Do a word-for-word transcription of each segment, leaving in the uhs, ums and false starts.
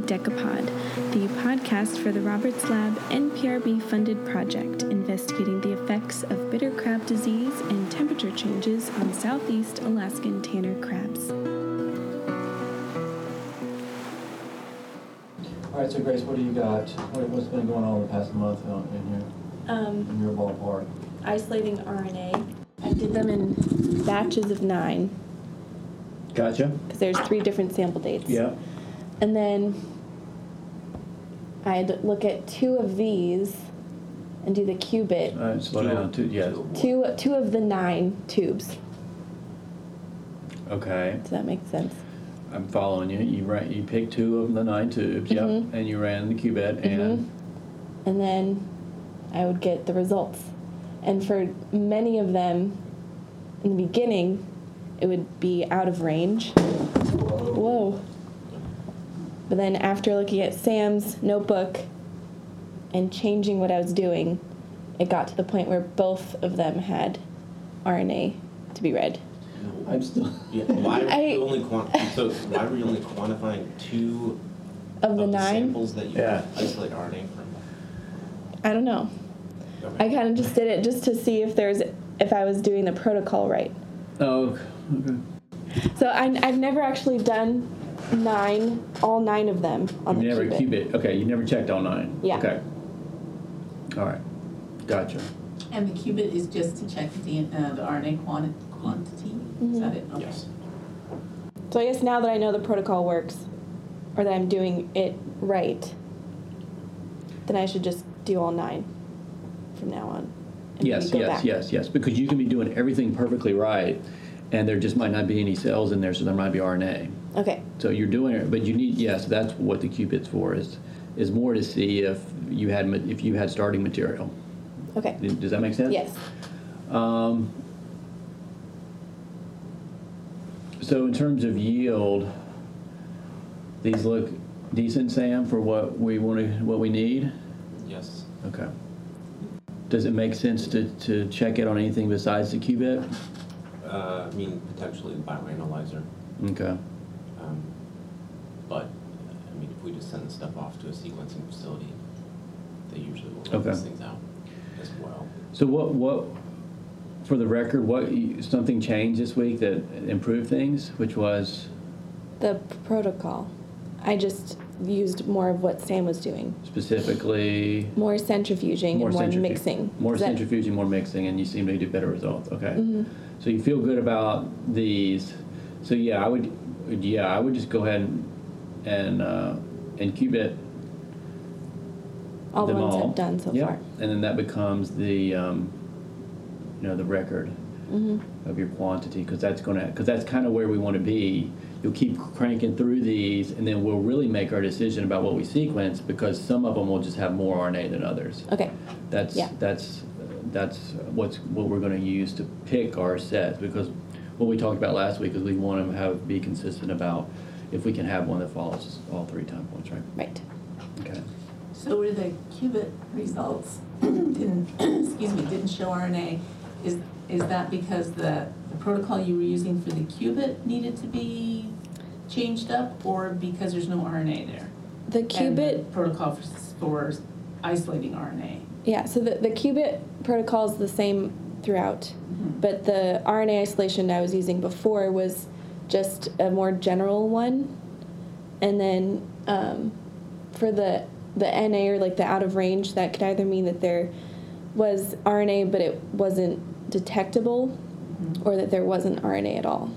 Decapod, the podcast for the Roberts Lab N P R B-funded project investigating the effects of bitter crab disease and temperature changes on southeast Alaskan tanner crabs. All right, so Grace, what do you got? What, what's been going on the past month in here, Um, in your ballpark? isolating R N A. I did them in batches of nine, Gotcha. because there's three different sample dates. Yeah. And then I'd look at two of these and do the qubit. All right, slow down. Two, yeah. Two, two of the nine tubes. Okay, Does that make sense? I'm following you. You ran, you picked two of the nine tubes, yep, Mhm. and you ran the qubit, and Mm-hmm. And then I would get the results. And for many of them, in the beginning, it would be out of range. Whoa. But then after looking at Sam's notebook and changing what I was doing, it got to the point where both of them had R N A to be read. I'm still. Yeah, why were I- you only quant- so why were you only quantifying two Of the nine? samples that you Yeah. isolate R N A from? I don't know. Okay. I kind of just did it just to see if there's if I was doing the protocol right. Oh, okay. So I, I've never actually done nine, all nine of them on You the never qubit. qubit. Okay, you never checked all nine. Yeah. Okay. All right. Gotcha. And the qubit is just to check the, uh, the R N A quanti- quantity? Is that it? Okay. Yes. So I guess now that I know the protocol works, or that I'm doing it right, then I should just do all nine from now on. And Yes, maybe go yes, back. yes, yes. Because you can be doing everything perfectly right, and there just might not be any cells in there, so there might be R N A. Okay. So you're doing it, but you need, yes, that's what the qubit's for, is is more to see if you had ma- if you had starting material. Okay. Does that make sense? Yes. Um, so in terms of yield, these look decent, Sam, for what we want to, what we need? Yes. Okay. Does it make sense to, to check it on anything besides the qubit? Uh, I mean, potentially the bioanalyzer. Okay. Um, but, I mean, if we just send the stuff off to a sequencing facility, they usually will Okay. let these things out as well. So what, what, for the record, what, something changed this week that improved things, which was The p- protocol. I just used more of what Sam was doing. specifically? More centrifuging and more centrifu- mixing. More Is that- centrifuging, more mixing, and you seem to get better results. Okay. Mhm. So you feel good about these. So yeah, I would, yeah, I would just go ahead and and, uh, and qubit All the them ones all. I've done so Yep. far. And then that becomes the, um, you know, the record Mm-hmm. of your quantity, because that's gonna, because that's kind of where we want to be. You'll keep cranking through these, and then we'll really make our decision about what we sequence, because some of them will just have more R N A than others. Okay. That's Yeah. that's that's what's what we're going to use to pick our sets, because what we talked about last week is we want to have be consistent about if we can have one that follows all three time points, right? Right. Okay. So where the qubit results didn't, excuse me, didn't show R N A, is, is that because the, the protocol you were using for the qubit needed to be changed up, or because there's no R N A there? The And the qubit, protocol for, for isolating R N A? yeah, so the, the qubit protocol is the same throughout, Mhm. but the R N A isolation I was using before was just a more general one. And then um, for the the N A, or like the out of range, that could either mean that there was R N A but it wasn't detectable, Mhm. or that there wasn't R N A at all.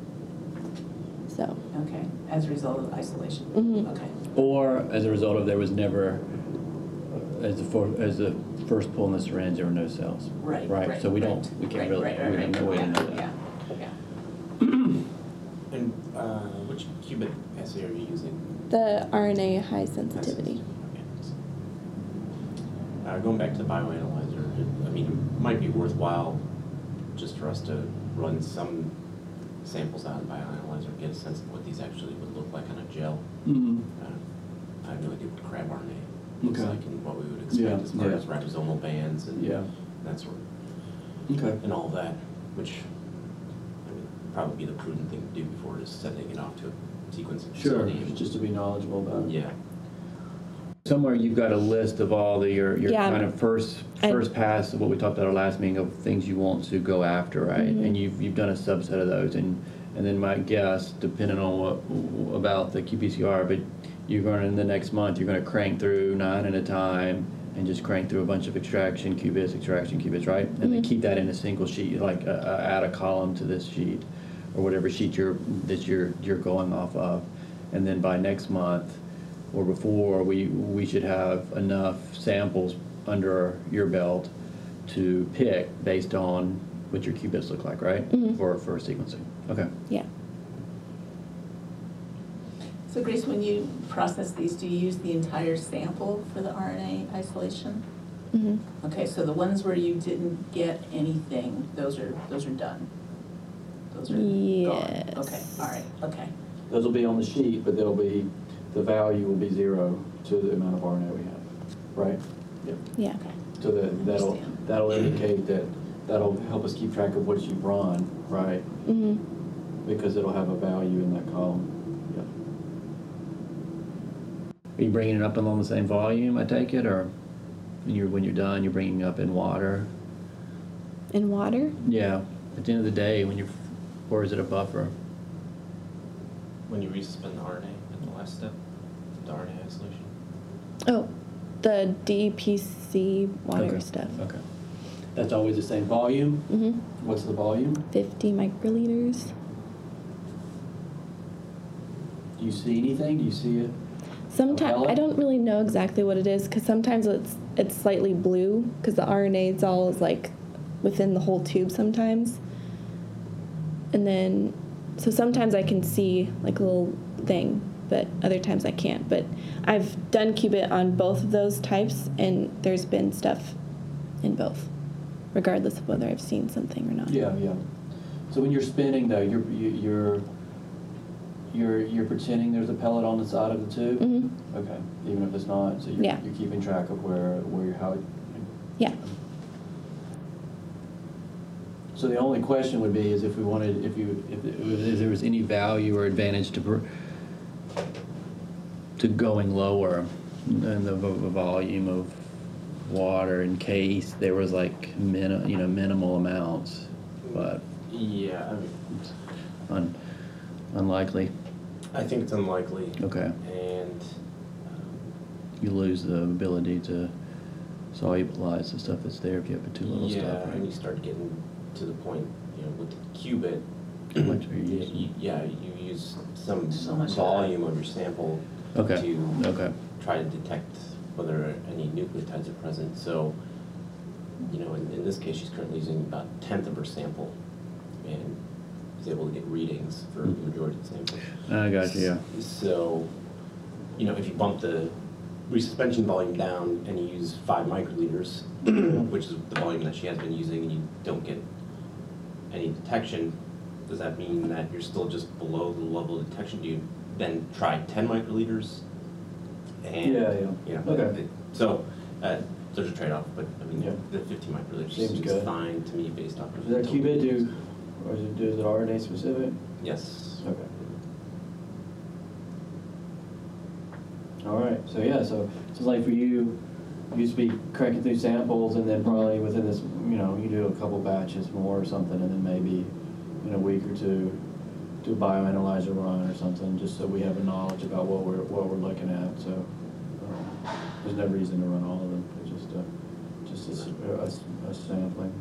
Mhm. So, Okay, as a result of isolation? Mhm. Okay. Or as a result of there was never, uh, as the for, as the first pull in the syringe, there were no cells. Right, Right. right, So we right. don't, we can't Right, really, right, right, we have right. no way to Yeah, know that. Yeah, yeah. And uh, which qubit assay are you using? the R N A high sensitivity. Okay. Uh, going back to the bioanalyzer, it, I mean, it might be worthwhile just for us to run some samples out of the bioanalyzer, get a sense of what these actually would look like on a gel. Mm-hmm. Uh, I have no idea what crab R N A looks Okay. like and what we would expect Yeah, as far yeah. as ribosomal bands and Yeah. that sort of, Okay. and all that, which I mean, probably be the prudent thing to do before just sending it off to sequencing Sure, facility. just to be knowledgeable about it. Yeah. Somewhere you've got a list of all the, your, your Yeah. kind of first, I- first pass of what we talked about our last meeting of things you want to go after, right? Mhm. And you've, you've done a subset of those, and, and then my guess, depending on what, about the Q P C R, but you're going, in the next month, you're gonna crank through nine at a time, and just crank through a bunch of extraction qubits, extraction qubits, right? And then Mhm. keep that in a single sheet, like, uh, uh, add a column to this sheet, or whatever sheet you're, that you're, you're going off of. And then by next month, or before, we, we should have enough samples under your belt to pick based on what your qubits look like, right? Mhm. For, for sequencing. Okay. Yeah. So Grace, when you process these, do you use the entire sample for the R N A isolation? hmm Okay, so the ones where you didn't get anything, those are, those are done? Those are gone? Okay, Yes. all right, okay. Those will be on the sheet, but they'll be, the value will be zero to the amount of R N A we have, right? Yep. Yeah. Okay. So that, that'll, Understand. that'll indicate that, that'll help us keep track of what you've run, right? hmm Because it'll have a value in that column. Yep. Are you bringing it up along the same volume, I take it, or when you're, when you're done, you're bringing it up in water? In water? Yeah, at the end of the day, when you're, or is it a buffer? When you resuspend the R N A at the last step, the R N A isolation. Oh, the D P C water Okay. stuff. Okay. That's always the same volume? hmm What's the volume? fifty microliters. Do you see anything? Do you see it? Sometimes pellet? I don't really know exactly what it is because sometimes it's it's slightly blue because the R N A is all is like within the whole tube sometimes. And then so sometimes I can see like a little thing, but other times I can't. But I've done qubit on both of those types, and there's been stuff in both, regardless of whether I've seen something or not. Yeah, yeah. So when you're spinning though, you're, you- you're, you're, you're pretending there's a pellet on the side of the tube? hmm Okay, even if it's not, so you're, Yeah. you're keeping track of where, where, you're- how it. Yeah. So the only question would be is if we wanted, if you, if, if there was any value or advantage to, br- to going lower in the vo- volume of water in case there was like min, you know, minimal amounts, but Yeah, I mean, it's un, unlikely. I think it's unlikely. Okay, And um, you lose the ability to solubilize the stuff that's there if you have too little yeah, stuff, and you right? start getting to the point, you know, with the qubit. How much are you you- using? you- Yeah, you use some So much of volume of your sample Okay, to okay, try to detect whether any nucleotides are present. So, you know, in, in this case, she's currently using about a tenth of her sample and is able to get readings for the majority of the sample. I got you, yeah. So, you know, if you bump the resuspension volume down and you use five microliters, which is the volume that she has been using, and you don't get any detection, does that mean that you're still just below the level of detection? Do you then try ten microliters? And, Yeah, yeah. You know, Okay. it- so, uh, there's a trade-off, but I mean, Yeah. the fifty microliters Seems seems good. fine to me based off of. Does that qubit do, or is it, is it R N A specific? Yes. Okay. All right, so yeah, so it's like for you, you used to be cranking through samples and then probably within this, you know, you do a couple batches more or something and then maybe in a week or two, do a bioanalyzer run or something, just so we have a knowledge about what we're, what we're looking at, so. um, There's no reason to run all of them, it's just a, just a, s- a s- a sampling.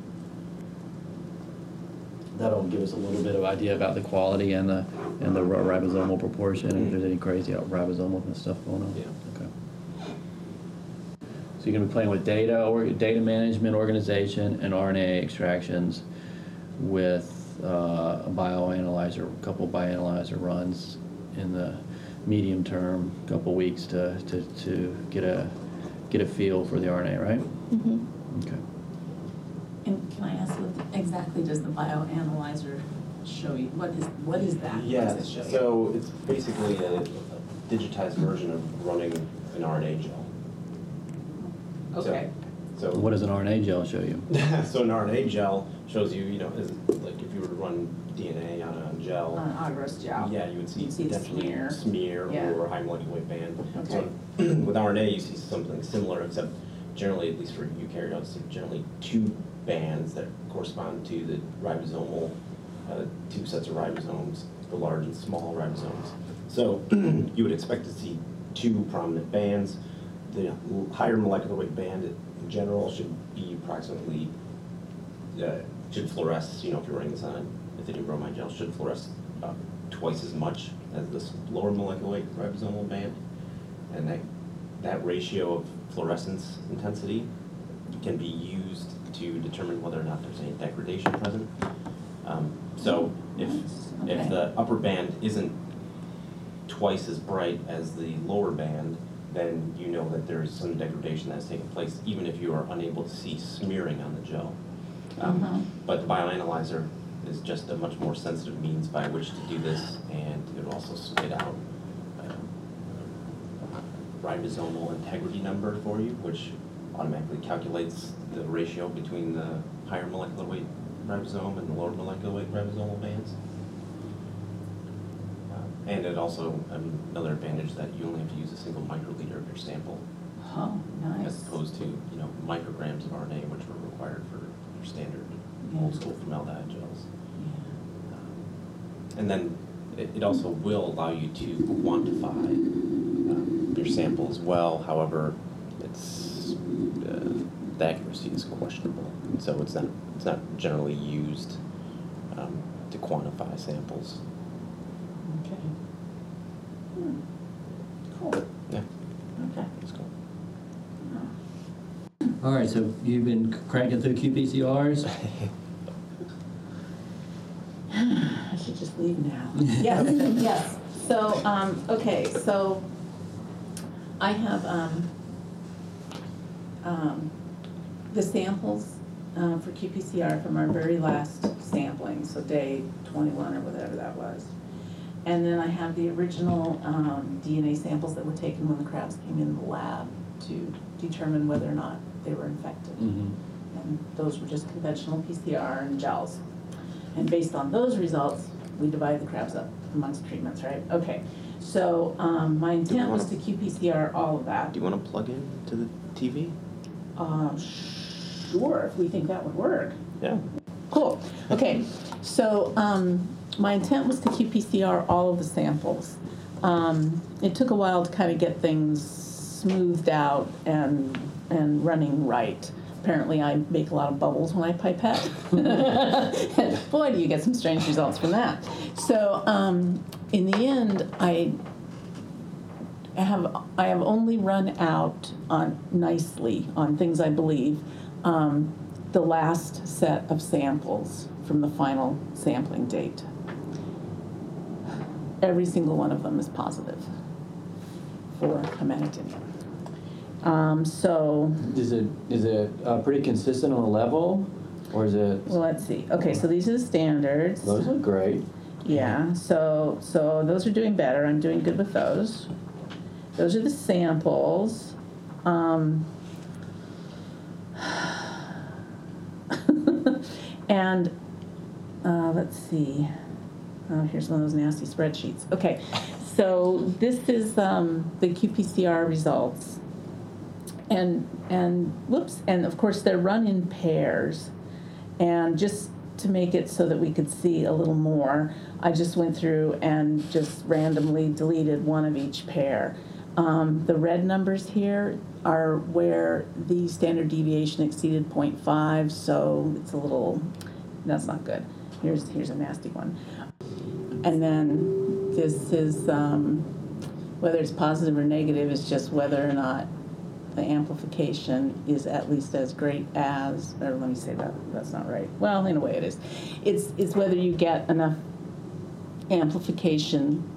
That'll give us a little bit of idea about the quality and the, and the ri- ribosomal proportion, and if there's any crazy ribosomal and stuff going on. Yeah. Okay. So you're gonna be playing with data, or data management, organization, and R N A extractions with uh, a bioanalyzer, a couple bioanalyzer runs in the medium term, couple weeks to, to, to get a, get a feel for the R N A, right? hmm Okay. And can I ask, what exactly does the bioanalyzer show you? What is, what is that? What Yeah, does it show you? so it's basically a digitized version of running an R N A gel. So- Okay, So, What does an R N A gel show you? so an R N A gel shows you, you know, is like if you were to run D N A on a gel. On agarose gel. Yeah, you would see You'd see the potentially smear. smear Yeah. or high molecular weight band. Okay. So with R N A, you see something similar, except generally, at least for eukaryotes, generally two bands that correspond to the ribosomal, uh, two sets of ribosomes, the large and small ribosomes. So you would expect to see two prominent bands. The higher molecular weight band in general should be approximately, uh, should fluoresce, you know, if you're running this on lithium bromide gel, should fluoresce about twice as much as this lower molecular weight ribosomal band. And that, that ratio of fluorescence intensity can be used to determine whether or not there's any degradation present. Um, so if, Okay. if the upper band isn't twice as bright as the lower band, then you know that there is some degradation that's taking place, even if you are unable to see smearing on the gel. Um, Uh-huh. But the bioanalyzer is just a much more sensitive means by which to do this, and it will also spit out a ribosomal integrity number for you, which automatically calculates the ratio between the higher molecular weight ribosome and the lower molecular weight ribosomal bands. Uh, And it also, um, another advantage that you only have to use a single microliter of your sample, Oh, nice. as opposed to, you know, micrograms of R N A, which were required for your standard Yeah. old school formaldehyde gels. Yeah. Um, And then it, it also will allow you to quantify um, your sample as well. However, it's, uh, the accuracy is questionable. And so it's not, it's not generally used um, to quantify samples. Okay. Hmm. Cool. Yeah, Okay. it's cool. All right, so you've been cranking through Q P C Rs? I should just leave now. Yes, yes. So, um, okay, so I have, um, um, the samples, uh, for Q P C R from our very last sampling, so day twenty-one or whatever that was. And then I have the original, um, D N A samples that were taken when the crabs came in the lab to determine whether or not they were infected. Mm-hmm. And those were just conventional P C R and gels. And based on those results, we divide the crabs up amongst treatments, right? Okay, so um, my intent was to Q P C R all of that. Do you want to plug in to the T V? Uh, sure, if we think that would work. Yeah. Cool. Okay, so um, my intent was to Q P C R all of the samples. Um, it took a while to kind of get things smoothed out and and running right. Apparently, I make a lot of bubbles when I pipette. And boy, do you get some strange results from that. So um, in the end, I have I have only run out on nicely on things I believe. Um, the last set of samples from the final sampling date. Every single one of them is positive for amanitin. Um, so, Is it, is it uh, pretty consistent on the level, or is it, well, let's see. Okay, so these are the standards. those look great. Yeah, so, so those are doing better. I'm doing good with those. Those are the samples. Um, and uh, let's see. Oh, here's one of those nasty spreadsheets. Okay, so this is um, the Q P C R results. And, and, whoops, and of course they're run in pairs. And just to make it so that we could see a little more, I just went through and just randomly deleted one of each pair. Um, the red numbers here are where the standard deviation exceeded zero point five, so it's a little, that's not good. Here's, here's a nasty one. And then this is, um, whether it's positive or negative, is just whether or not the amplification is at least as great as, or let me say that, that's not right. Well, in a way it is. It's, it's whether you get enough amplification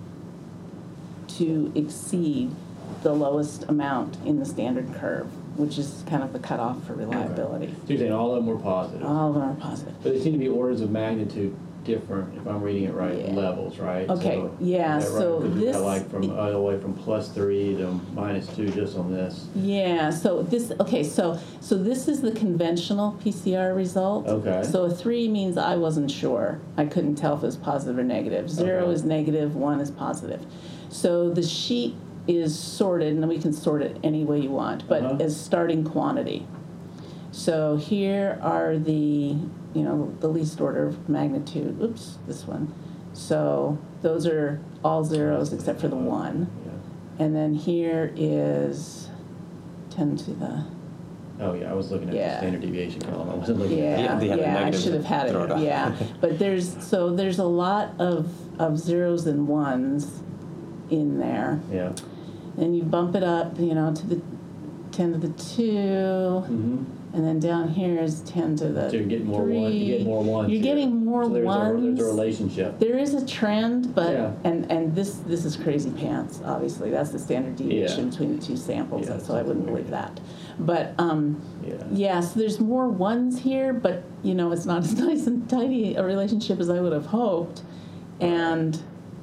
to exceed the lowest amount in the standard curve, which is kind of the cutoff for reliability. So you're saying all of them were positive, All of them are positive. but they seem to be orders of magnitude different, if I'm reading it right, Yeah. levels, right? Okay, So, yeah, is that right? so 'Cause we've got this- like from, all the way from plus three to minus two just on this. Yeah, so this, okay, so, so this is the conventional P C R result. Okay. So a three means I wasn't sure. I couldn't tell if it was positive or negative. Zero Okay. is negative, one is positive. So the sheet is sorted, and we can sort it any way you want, but Uh-huh. as starting quantity. So here are the, you know, the least order of magnitude. Oops, this one. So those are all zeros except for the one. Yeah. And then here is ten to the, Oh, yeah, I was looking at the Yeah. standard deviation column, I wasn't looking at. yeah, they had the yeah, I negatives should have had thrown it, off. yeah. But there's, so there's a lot of, of zeros and ones in there. Yeah. And you bump it up, you know, to the ten to the two, Mm-hmm. and then down here is ten to the So you're getting more three. one, you're getting more ones You're here. getting more So there's a- ones. There's a relationship. There is a trend, but, Yeah. and, and this, this is crazy pants, obviously. That's the standard deviation Yeah. between the two samples, Yeah, so I wouldn't something believe weird. that. But, um, Yeah. yeah, so there's more ones here, but, you know, it's not as nice and tidy a relationship as I would have hoped. And,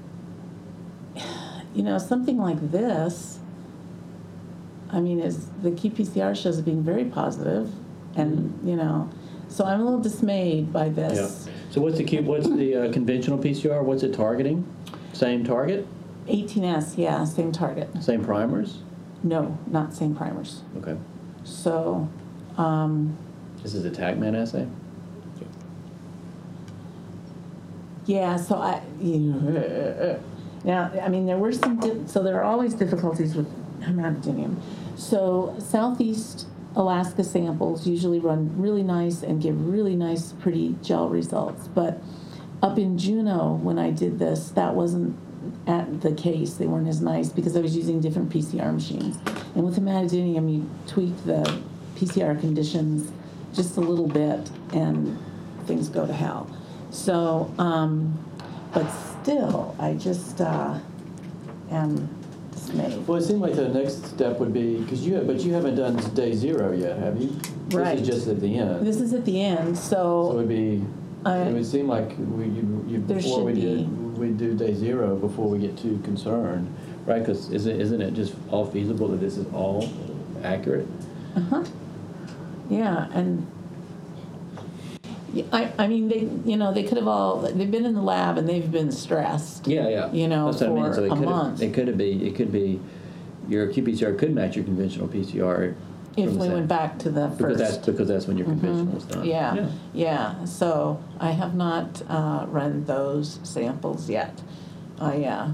you know, something like this, I mean, is the Q P C R shows it being very positive, and, you know, so I'm a little dismayed by Yeah. this. So what's the cube, what's the uh, conventional P C R, what's it targeting? Same target, eighteen S, yeah, same target. same primers? No, not same primers. Okay. So, um, This is a TACMan assay? yeah, so I, now, I mean, there were some, di- so there are always difficulties with hematogenium. So Southeast Alaska samples usually run really nice and give really nice, pretty gel results. But up in Juneau, when I did this, that wasn't at the case. They weren't as nice because I was using different P C R machines. And with hematogenium, you tweak the P C R conditions just a little bit and things go to hell. So, um, but still, I just uh, am dismayed. Well, it seemed like the next step would be, because you have, but you haven't done day zero yet, have you? Right. This is just at the end. This is at the end, So it so would be, I- it would seem like we, you, you, There before we should be. did, we do day zero before we get too concerned, right? Because isn't, isn't it just all feasible that this is all accurate? uh-huh. Yeah, and yeah, I, I mean, they, you know, they could have all, they've been in the lab and they've been stressed. Yeah, yeah. You know, That's what I mean. for So it a could have- month. It could have be, it could be, your Q P C R could match your conventional P C R. If from the we same- went back to the Because that's, first. because that's when your conventional is done. Yeah, yeah, so I have not uh, run those samples yet. I, uh,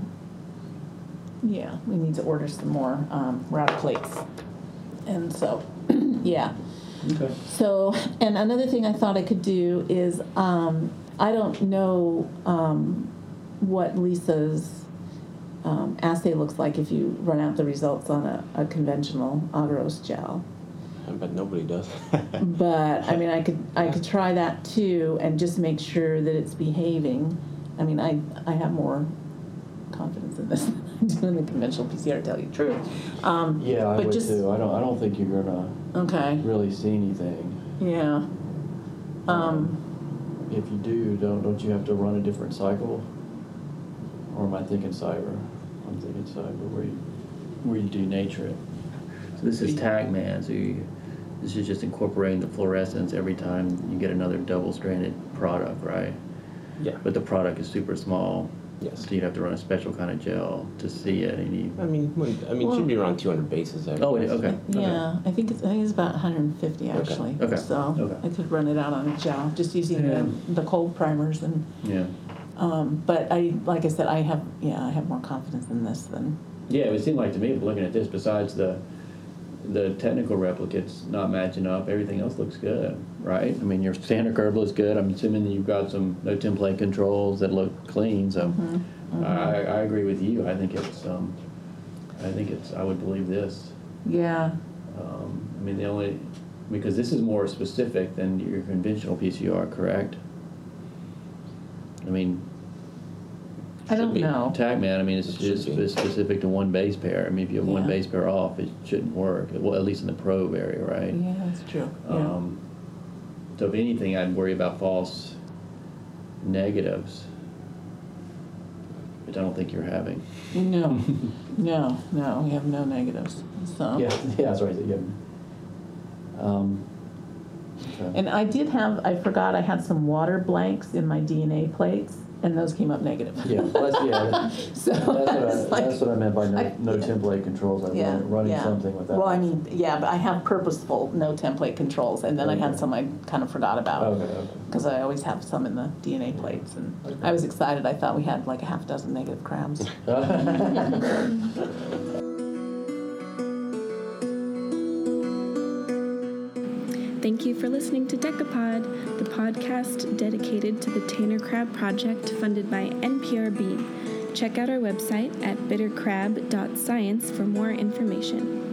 yeah, we need to order some more um, router plates. And so, yeah. Okay. So, and another thing I thought I could do is, um, I don't know um, what Lisa's um, assay looks like if you run out the results on a, a conventional agarose gel. But nobody does. But, I mean, I could, I could try that too and just make sure that it's behaving. I mean, I, I have more confidence in this than I do in the conventional P C R, to tell you the truth. Um, Yeah, I but would just- too. I don't, I don't think you're gonna Okay, really see anything. yeah. Um, If you do, don't, don't you have to run a different cycle? Or am I thinking cyber? I'm thinking cyber, where you, where you denature it. So this is TACMan, so you, this is just incorporating the fluorescence every time you get another double-stranded product, right? Yeah. But the product is super small, Yes. so you'd have to run a special kind of gel to see it, and you, I mean, when, I mean, it should be around two hundred bases. I would oh, guess. okay, okay. Yeah, I think it's, I think it's about one hundred fifty actually. Okay, So okay. I could run it out on a gel, just using Yeah. the, the cold primers and, Yeah. um, but I, like I said, I have, yeah, I have more confidence in this than, Yeah, it would seem like to me, looking at this, besides the, the technical replicates not matching up, everything else looks good, right? I mean, your standard curve looks good. I'm assuming that you've got some no template controls that look clean, so I, I agree with you. I think it's, um, I think it's, I would believe this. yeah, Um, I mean, the only, because this is more specific than your conventional P C R, correct? I mean, I don't be. know. TACMan, I mean, it's It should just be. specific to one base pair. I mean, if you have one Yeah. base pair off, it shouldn't work, well, at least in the probe area, right? Yeah, that's true, yeah. Um, so if anything, I'd worry about false negatives, which I don't think you're having. No, no, no, we have no negatives, so. Yeah, yeah, that's right. Yeah. Um, okay. And I did have, I forgot, I had some water blanks in my D N A plates, and those came up negative. Yeah, well, that's, yeah, that- So that's what I, it's like- that's what I meant by no, I- no yeah. template controls. I'm Yeah, running, running yeah. something with that. Well, I mean, yeah, but I have purposeful no template controls, and then I had Okay. some I kind of forgot about. Okay, okay. Because I always have some in the D N A plates, and I was excited, I thought we had like a half dozen negative crabs. Thank you for listening to Decapod, the podcast dedicated to the Tanner Crab Project funded by N P R B. Check out our website at bittercrab dot science for more information.